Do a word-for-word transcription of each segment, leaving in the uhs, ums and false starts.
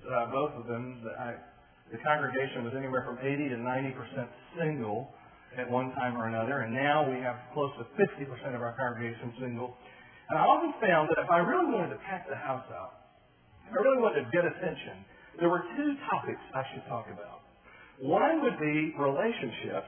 uh, both of them, the, I, the congregation was anywhere from eighty to ninety percent single at one time or another, and now we have close to fifty percent of our congregation single. And I often found that if I really wanted to pack the house out, if I really wanted to get attention, there were two topics I should talk about. One would be relationships,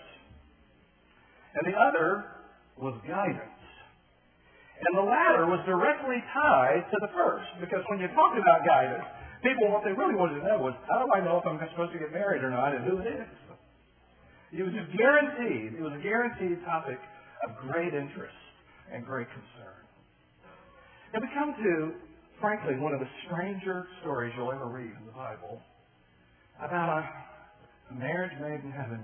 and the other was guidance. And the latter was directly tied to the first, because when you talk about guidance, people, what they really wanted to know was, how do I know if I'm supposed to get married or not, and who it is? It was just guaranteed, it was a guaranteed topic of great interest and great concern. And we come to, frankly, one of the stranger stories you'll ever read in the Bible about a, a marriage made in heaven,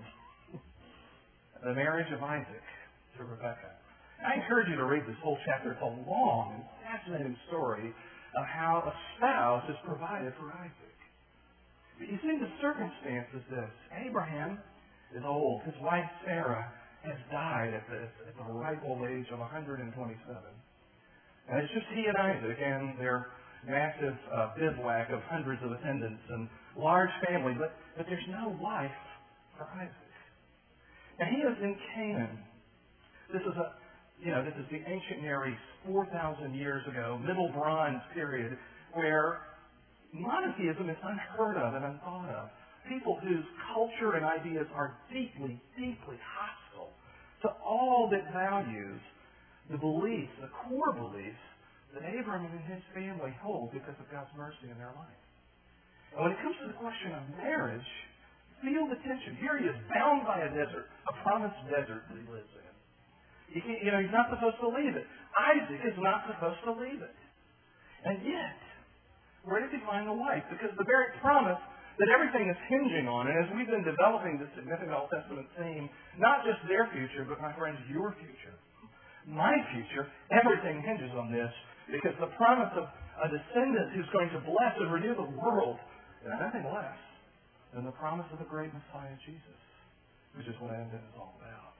the marriage of Isaac to Rebekah. I encourage you to read this whole chapter. It's a long and fascinating story of how a spouse is provided for Isaac. But you see, the circumstance is this. Abraham is old. His wife, Sarah, has died at the, at the ripe old age of one hundred twenty-seven. And it's just he and Isaac and their massive uh, bivouac of hundreds of attendants and large family, but, but there's no wife for Isaac. And he is in Canaan. This is a You know, this is the ancient Near East, four thousand years ago, Middle Bronze period, where monotheism is unheard of and unthought of. People whose culture and ideas are deeply, deeply hostile to all that values the beliefs, the core beliefs that Abraham and his family hold because of God's mercy in their life. And when it comes to the question of marriage, feel the tension. Here he is bound by a desert, a promised desert that he lives in. You know, he's not supposed to leave it. Isaac is not supposed to leave it. And yet, where does he find the wife? Because the very promise that everything is hinging on, and as we've been developing this significant Old Testament theme, not just their future, but my friends, your future, my future, everything hinges on this, because the promise of a descendant who's going to bless and renew the world is nothing less than the promise of the great Messiah Jesus, which is what Advent is all about.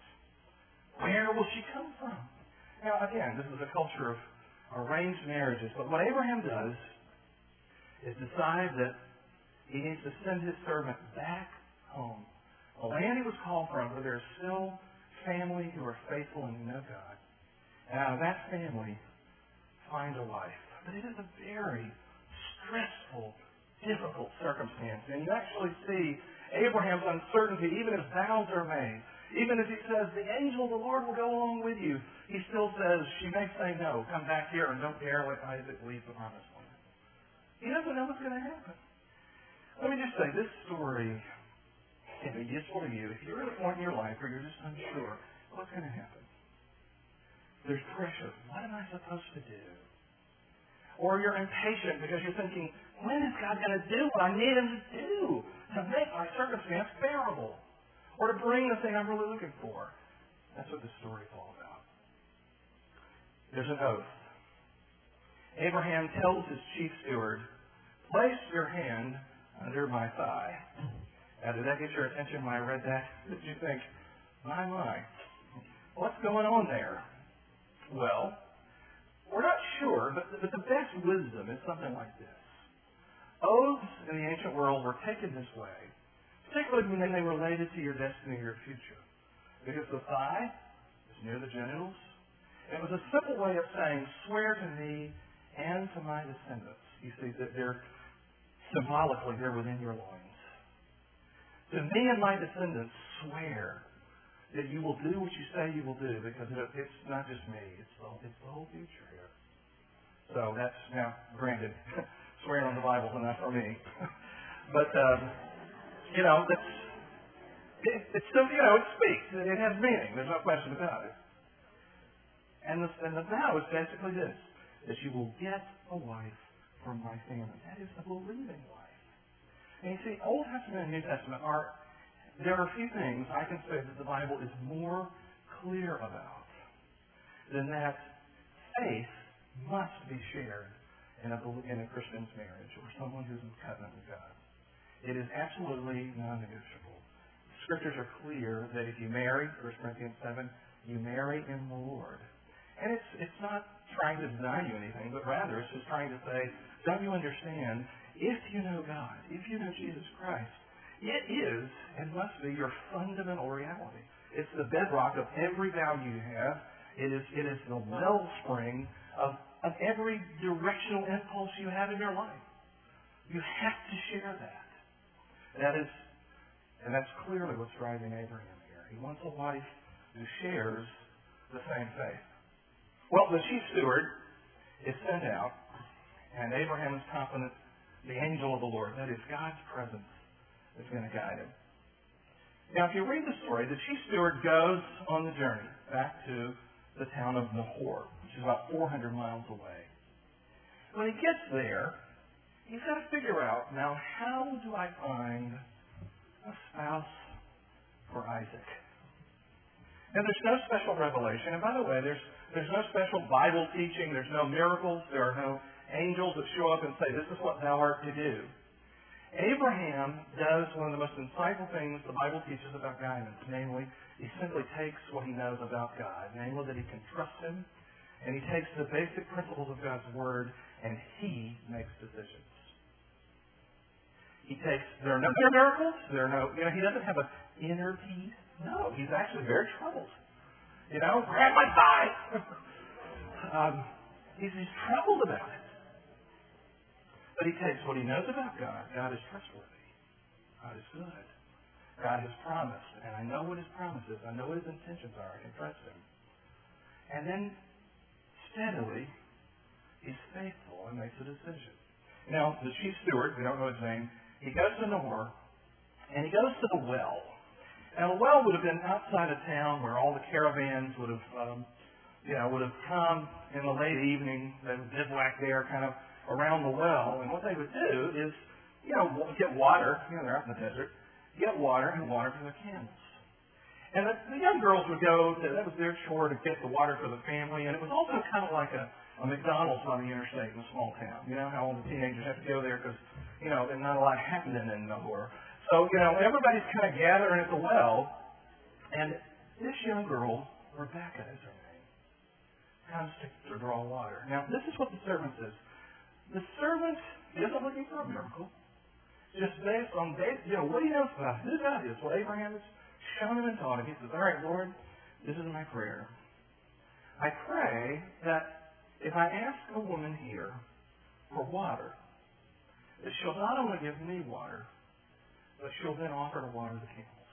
Where will she come from? Now, again, this is a culture of arranged marriages, but what Abraham does is decide that he needs to send his servant back home. A land he was called from, where there's still family who are faithful and know God. And out of that family, find a wife. But it is a very stressful, difficult circumstance. And you actually see Abraham's uncertainty, even as vows are made. Even as he says, the angel of the Lord will go along with you, he still says, she may say no, come back here and don't dare let Isaac leave the promised land. He doesn't know what's going to happen. Let me just say, this story can be useful to you if you're at a point in your life where you're just unsure what's going to happen. There's pressure. What am I supposed to do? Or you're impatient because you're thinking, when is God going to do what I need him to do to make my circumstance bearable? Or to bring the thing I'm really looking for. That's what this story is all about. There's an oath. Abraham tells his chief steward, place your hand under my thigh. Now, did that get your attention when I read that? Did you think, my, my, what's going on there? Well, we're not sure, but the, but the best wisdom is something like this. Oaths in the ancient world were taken this way, particularly when they related to your destiny or your future. Because the thigh is near the genitals. It was a simple way of saying, swear to me and to my descendants. You see, that they're symbolically, they're within your loins. To me and my descendants, swear that you will do what you say you will do, because it, it's not just me, it's the, it's the whole future here. So that's, now, granted, swearing on the Bible is enough for me. But, um, You know, that's, it, it's still, you know, it speaks. It has meaning. There's no question about it. And the, and the vow is basically this, that you will get a wife from my family. That is a believing wife. And you see, Old Testament and New Testament are, there are a few things I can say that the Bible is more clear about than that faith must be shared in a, in a Christian's marriage or someone who's in covenant with God. It is absolutely non-negotiable. Scriptures are clear that if you marry, First Corinthians seven, you marry in the Lord. And it's it's not trying to deny you anything, but rather it's just trying to say, don't you understand, if you know God, if you know Jesus Christ, it is and must be your fundamental reality. It's the bedrock of every value you have. It is, it is the wellspring of, of every directional impulse you have in your life. You have to share that. That is, and that's clearly what's driving Abraham here. He wants a wife who shares the same faith. Well, the chief steward is sent out, and Abraham is confident the angel of the Lord, that is God's presence, is going to guide him. Now, if you read the story, the chief steward goes on the journey back to the town of Nahor, which is about four hundred miles away. When he gets there, he's got to figure out, now, how do I find a spouse for Isaac? Now, there's no special revelation. And by the way, there's there's no special Bible teaching. There's no miracles. There are no angels that show up and say, this is what thou art to do. Abraham does one of the most insightful things the Bible teaches about guidance. Namely, he simply takes what he knows about God. Namely, that he can trust him. And he takes the basic principles of God's Word, and he makes decisions. He takes, there are no miracles. There are no, you know, he doesn't have an inner peace. No, he's actually very troubled. You know, grab my thigh. um, he's, he's troubled about it. But he takes what he knows about God. God is trustworthy. God is good. God has promised. And I know what his promise is. I know what his intentions are. I can trust him. And then, steadily, he's faithful and makes a decision. Now, the chief steward, we don't know his name, he goes to Nahor, and he goes to the well. Now, the well would have been outside of town where all the caravans would have, um, you know, would have come in the late evening. They would bivouac there, kind of around the well. And what they would do is, you know, get water. You know, they're out in the desert. Get water and water for their camels. And the, the young girls would go, to, that was their chore to get the water for the family. And it was also kind of like a, a McDonald's on the interstate in a small town. You know, how all the teenagers have to go there because, you know, there's not a lot happening in Nahor. So, you know, everybody's kind of gathering at the well. And this young girl, Rebecca is her name, comes to, to draw water. Now, this is what the servant says. The servant isn't looking for a miracle. Just based on, you know, what he knows about who God is, what Abraham has shown him and taught him. He says, all right, Lord, this is my prayer. I pray that if I ask a woman here for water, that she'll not only give me water, but she'll then offer to water the camels.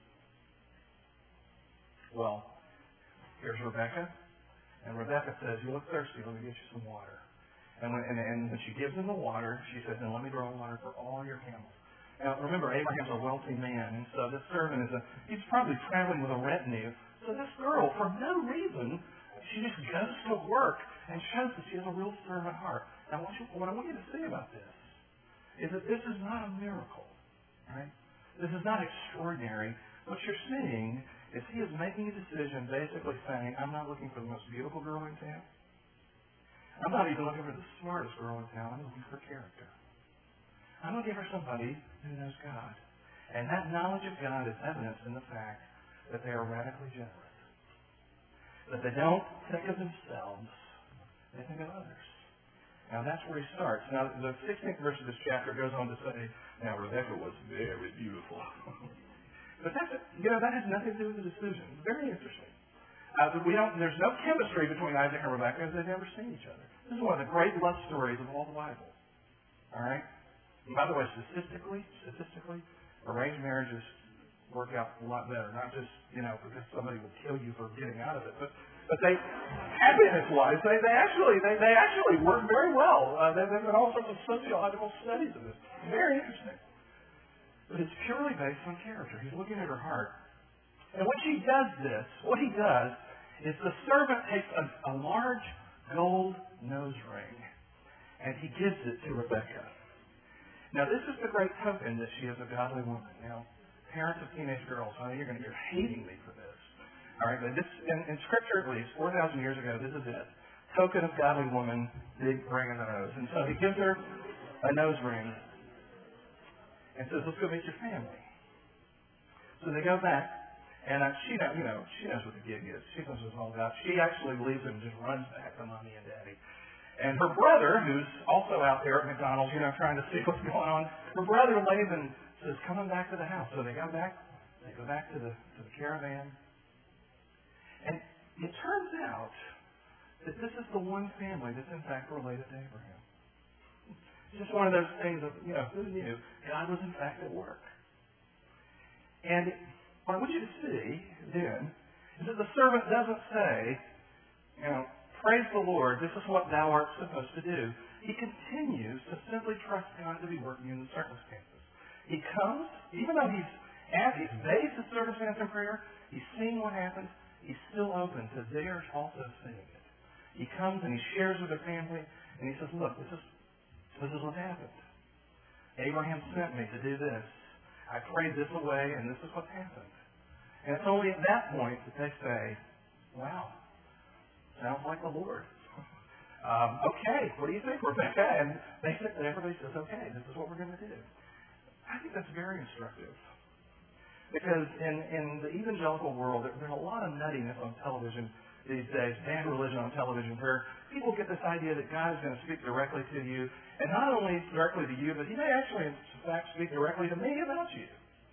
Well, here's Rebecca. And Rebecca says, you look thirsty, let me get you some water. And when, and, and when she gives him the water, she says, then let me draw water for all your camels. Now, remember, Abraham's a wealthy man, and so this servant is a, he's probably traveling with a retinue. So this girl, for no reason, she just goes to work and shows that she has a real servant heart. Now, what, you, what I want you to see about this is that this is not a miracle, right? This is not extraordinary. What you're seeing is he is making a decision basically saying, I'm not looking for the most beautiful girl in town. I'm not even looking for the smartest girl in town. I'm looking for character. I'm looking for somebody who knows God. And that knowledge of God is evidenced in the fact that they are radically generous. That they don't think of themselves, they think of others. Now that's where he starts. Now the sixteenth verse of this chapter goes on to say, now Rebecca was very beautiful. But that's, you know, that has nothing to do with the decision. Very interesting. Uh, we don't, there's no chemistry between Isaac and Rebecca because they've never seen each other. This is one of the great love stories of all the Bible. All right? And by the way, statistically, statistically, arranged marriages work out a lot better. Not just, you know, because somebody will kill you for getting out of it, but but they, happiness-wise, they, they actually they, they actually work very well. Uh, there have been all sorts of sociological studies of this. Very interesting. But it's purely based on character. He's looking at her heart. And when she does this, what he does is the servant takes a, a large gold nose ring and he gives it to Rebecca. Now, this is the great token that she is a godly woman. Now, parents of teenage girls, I know you're going to, you're hating me for this. All right, but this, in, in Scripture at least, four thousand years ago, this is it. Token of godly woman, big ring in the nose. And so he gives her a nose ring and says, let's go meet your family. So they go back. And uh, she, know, you know, she knows what the gig is. She knows what it's all about. She actually leaves him and just runs back to mommy and daddy. And her brother, who's also out there at McDonald's, you know, trying to see what's going on, her brother Laban says, "Coming back to the house." So they go back, they go back to the to the caravan. And it turns out that this is the one family that's in fact related to Abraham. It's just one of those things of, you know, who knew? God was in fact at work. And what I want you to see then is that the servant doesn't say, you know, "Praise the Lord, this is what thou art supposed to do." He continues to simply trust God to be working in the circumstances. He comes, even though he's asked, he's based his circumstance in prayer, he's seen what happens, he's still open to theirs also seeing it. He comes and he shares with their family, and he says, "Look, this is this is what happened. Abraham sent me to do this. I prayed this away, and this is what's happened." And it's only at that point that they say, "Wow, sounds like the Lord." um, okay, what do you think, Rebecca? And basically everybody says, "Okay, this is what we're going to do." I think that's very instructive. Because in, in the evangelical world, there, there's a lot of nuttiness on television these days, bad religion on television, where people get this idea that God is going to speak directly to you, and not only directly to you, but he may actually, in fact, speak directly to me about you.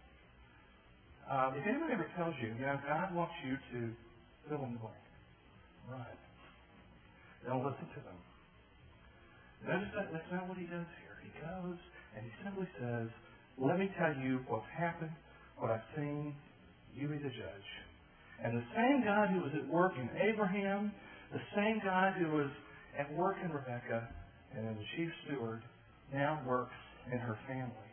Um, if anybody ever tells you, you know, God wants you to fill in the blank, right? Don't listen to them. Notice that that's not what he does here. He goes and he simply says, "Let me tell you what's happened, what I've seen. You be the judge." And the same God who was at work in Abraham, the same God who was at work in Rebecca and in the chief steward, now works in her family.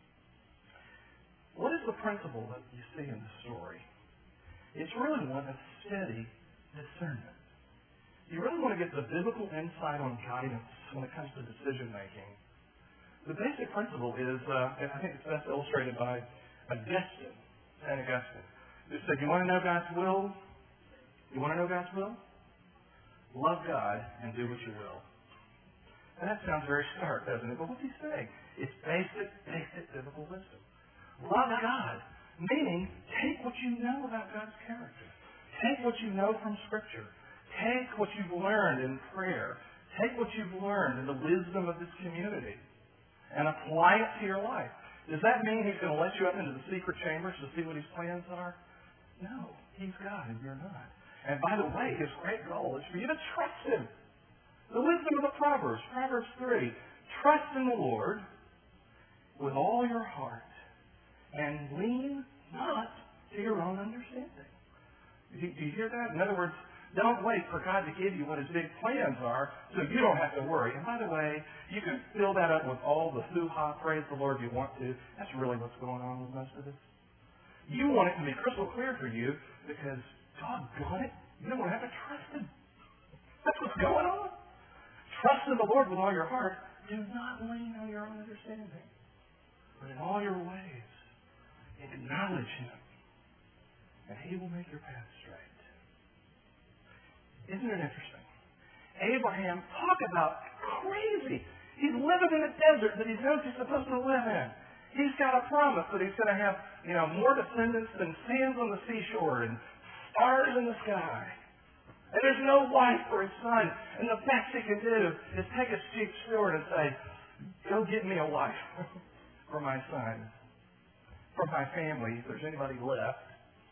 What is the principle that you see in the story? It's really one of steady discernment. You really want to get the biblical insight on guidance when it comes to decision making. The basic principle is, uh, and I think it's best illustrated by Augustine, Saint Augustine, who said, "You want to know God's will? You want to know God's will? Love God and do what you will." And that sounds very stark, doesn't it? But what's he saying? It's basic, basic biblical wisdom. Love God, meaning take what you know about God's character. Take what you know from Scripture. Take what you've learned in prayer. Take what you've learned in the wisdom of this community and apply it to your life. Does that mean he's going to let you up into the secret chambers to see what his plans are? No, he's God and you're not. And by the way, his great goal is for you to trust him. The wisdom of the Proverbs, Proverbs three, trust in the Lord with all your heart and lean not to your own understanding. Do you, do you hear that? In other words, don't wait for God to give you what his big plans are so you don't have to worry. And by the way, you can fill that up with all the hoo-ha, praise the Lord, if you want to. That's really what's going on with most of us. You want it to be crystal clear for you because God got it. You don't want to have to trust him. That's what's going on. Trust in the Lord with all your heart. Do not lean on your own understanding. But in all your ways, acknowledge him. And he will make your path straight. Isn't it interesting? Abraham, talk about crazy. He's living in a desert that he knows he's supposed to live in. He's got a promise that he's going to have, you know, more descendants than sands on the seashore and stars in the sky. And there's no wife for his son. And the best he can do is take his chief steward and say, "Go get me a wife for my son, for my family, if there's anybody left."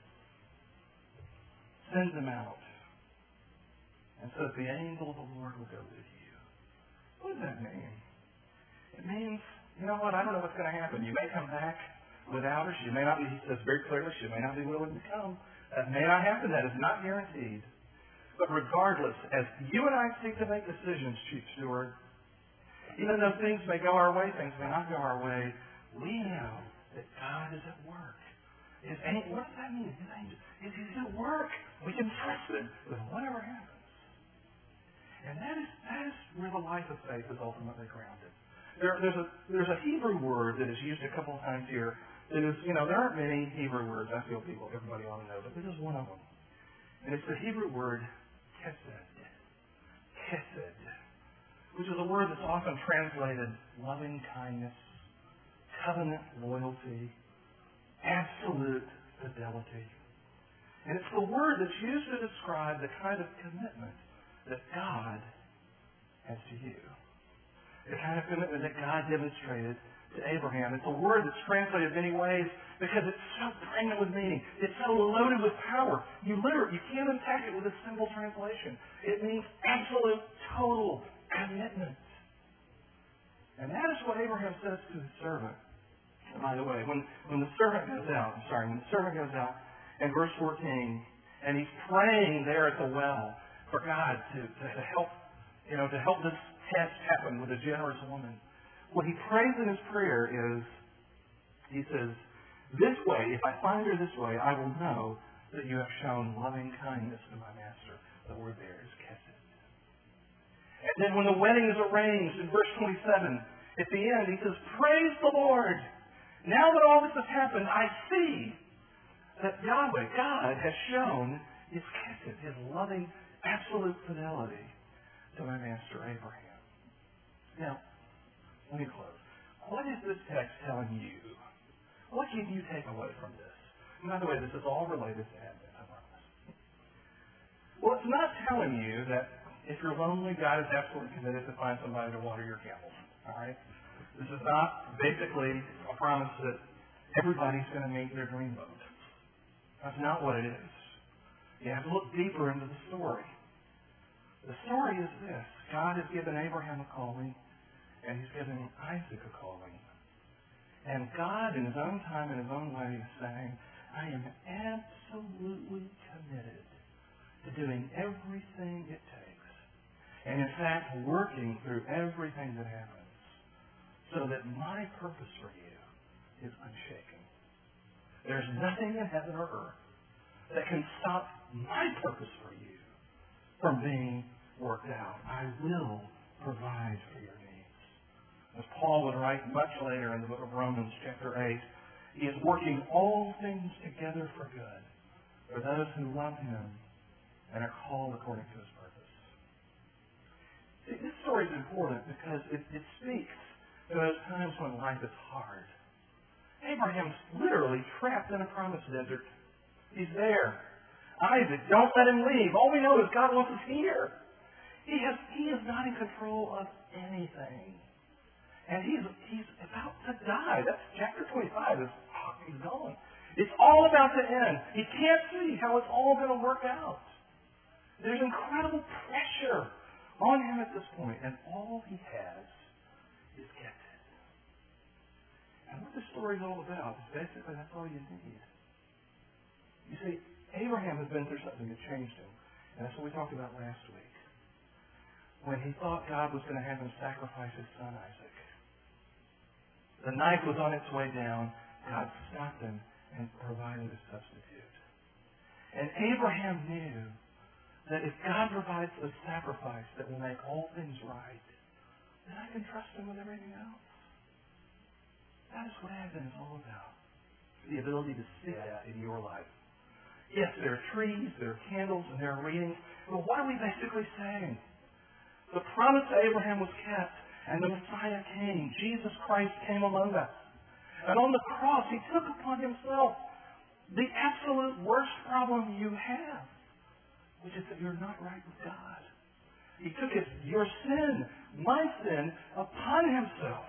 Send them out. And so the angel of the Lord will go with you. What does that mean? It means, you know what, I don't know what's going to happen. You may come back without her. She may not be, he says very clearly, she may not be willing to come. That may not happen. That is not guaranteed. But regardless, as you and I seek to make decisions, Chief Steward, even though things may go our way, things may not go our way, we know that God is at work. His angel, what does that mean? His angel, is he's at work. We can trust him with whatever happens. And that is, that is where the life of faith is ultimately grounded. There, there's, a, there's a Hebrew word that is used a couple of times here that is, you know, there aren't many Hebrew words. I feel people, everybody ought to know, but this is one of them. And it's the Hebrew word chesed. Chesed. Which is a word that's often translated loving kindness, covenant loyalty, absolute fidelity. And it's the word that's used to describe the kind of commitment that God as to you. The kind of commitment that God demonstrated to Abraham. It's a word that's translated many ways because it's so pregnant with meaning. It's so loaded with power. You literally, you can't unpack it with a simple translation. It means absolute, total commitment. And that is what Abraham says to his servant. And by the way, when, when the servant goes out, I'm sorry, when the servant goes out in verse fourteen, and he's praying there at the well for God to, to, to help, you know, to help this test happen with a generous woman. What he prays in his prayer is, he says, this way, if I find her this way, I will know that you have shown loving kindness to my master. The word there is kesed. And then when the wedding is arranged, in verse twenty-seven, at the end, he says, praise the Lord. Now that all this has happened, I see that Yahweh, God, has shown his kesed, his loving, absolute fidelity to my master Abraham. Now, let me close. What is this text telling you? What can you take away from this? And by the way, this is all related to Advent, I promise. Well, it's not telling you that if you're lonely, God is absolutely committed to find somebody to water your camels. All right? This is not basically a promise that everybody's going to meet their dream boat. That's not what it is. You have to look deeper into the story. The story is this. God has given Abraham a calling, and he's given Isaac a calling. And God, in his own time and his own way, is saying, I am absolutely committed to doing everything it takes. And in fact, working through everything that happens so that my purpose for you is unshaken. There's nothing in heaven or earth that can stop my purpose for you from being worked out. I will provide for your needs. As Paul would write much later in the book of Romans, chapter eight, he is working all things together for good for those who love him and are called according to his purpose. See, this story is important because it, it speaks to those times when life is hard. Abraham's literally trapped in a promised desert. He's there. Isaac, don't let him leave. All we know is God wants us here. He has he is not in control of anything. And he's he's about to die. That's chapter twenty-five is oh, he's gone. It's all about to end. He can't see how it's all going to work out. There's incredible pressure on him at this point, and all he has is kesed. And what the story's all about is basically that's all you need. You see, Abraham has been through something that changed him. And that's what we talked about last week. When he thought God was going to have him sacrifice his son Isaac. The knife was on its way down. God stopped him and provided a substitute. And Abraham knew that if God provides the sacrifice that will make all things right, then I can trust him with everything else. That is what Advent is all about. The ability to see that in your life. Yes, there are trees, there are candles, and there are readings. But what are we basically saying? The promise to Abraham was kept, and the Messiah came. Jesus Christ came among us. And on the cross, he took upon himself the absolute worst problem you have, which is that you're not right with God. He took his, your sin, my sin, upon himself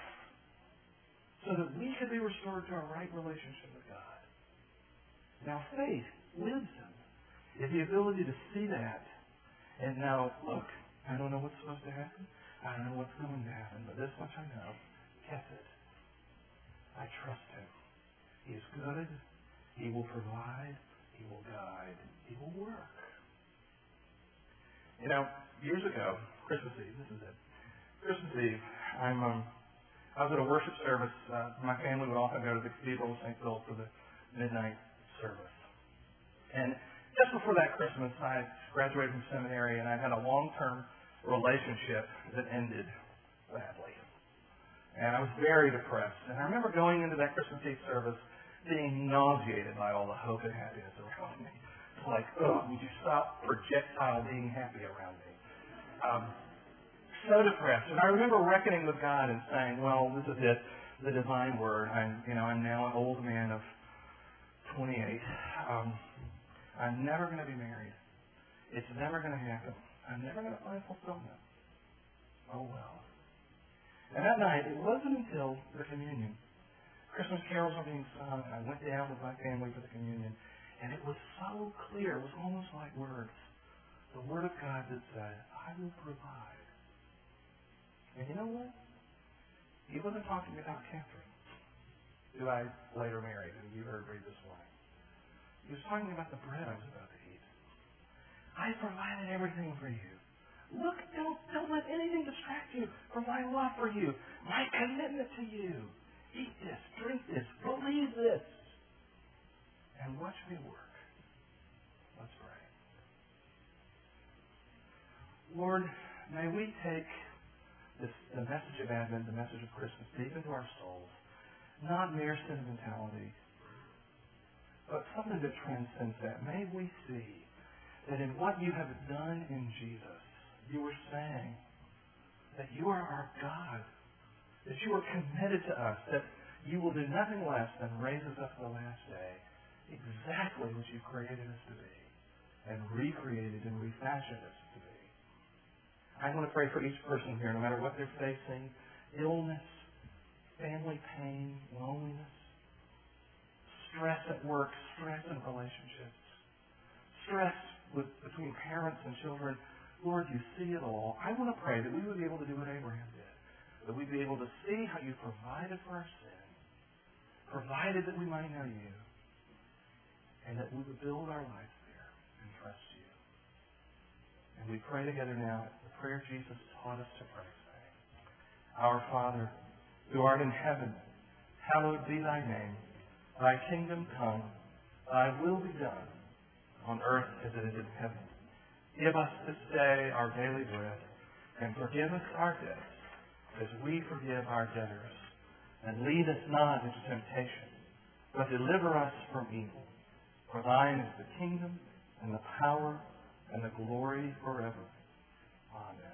so that we could be restored to a right relationship with God. Now, faith, wisdom, is the ability to see that and know, look, I don't know what's supposed to happen. I don't know what's going to happen, but this much I know. Kesed. I trust him. He is good. He will provide. He will guide. He will work. You know, years ago, Christmas Eve, this is it. Christmas Eve, I'm, um, I was at a worship service. Uh, my family would often go to the Cathedral of Saint Philip for the midnight service. And just before that Christmas, I graduated from seminary, and I had a long-term relationship that ended badly. And I was very depressed. And I remember going into that Christmas Eve service being nauseated by all the hope and happiness around me. It's like, oh, would you stop projectile being happy around me? Um, so depressed. And I remember reckoning with God and saying, well, this is it, the divine word. I'm, you know, I'm now an old man of twenty-eight. Um, I'm never going to be married. It's never going to happen. I'm never going to find fulfillment. Oh well. And that night, it wasn't until the communion. Christmas carols were being sung, and I went down with my family for the communion. And it was so clear. It was almost like words. The Word of God that said, I will provide. And you know what? He wasn't talking about Catherine, who I later married, and you heard read this morning. He was talking about the bread I was about to eat. I provided everything for you. Look, don't, don't let anything distract you from my love for you, my commitment to you. Eat this, drink this, believe this, and watch me work. Let's pray. Lord, may we take this, the message of Advent, the message of Christmas, deep into our souls. Not mere sentimentality, but something that transcends that. May we see that in what you have done in Jesus, you were saying that you are our God, that you are committed to us, that you will do nothing less than raise us up the last day, exactly what you created us to be, and recreated and refashioned us to be. I want to pray for each person here, no matter what they're facing, illness, family pain, loneliness, stress at work, stress in relationships, stress with, between parents and children. Lord, you see it all. I want to pray that we would be able to do what Abraham did, that we'd be able to see how you provided for our sin, provided that we might know you, and that we would build our lives there and trust you. And we pray together now the prayer Jesus taught us to pray, saying, Our Father, who art in heaven, hallowed be thy name. Thy kingdom come, thy will be done, on earth as it is in heaven. Give us this day our daily bread, and forgive us our debts, as we forgive our debtors. And lead us not into temptation, but deliver us from evil. For thine is the kingdom, and the power, and the glory forever. Amen.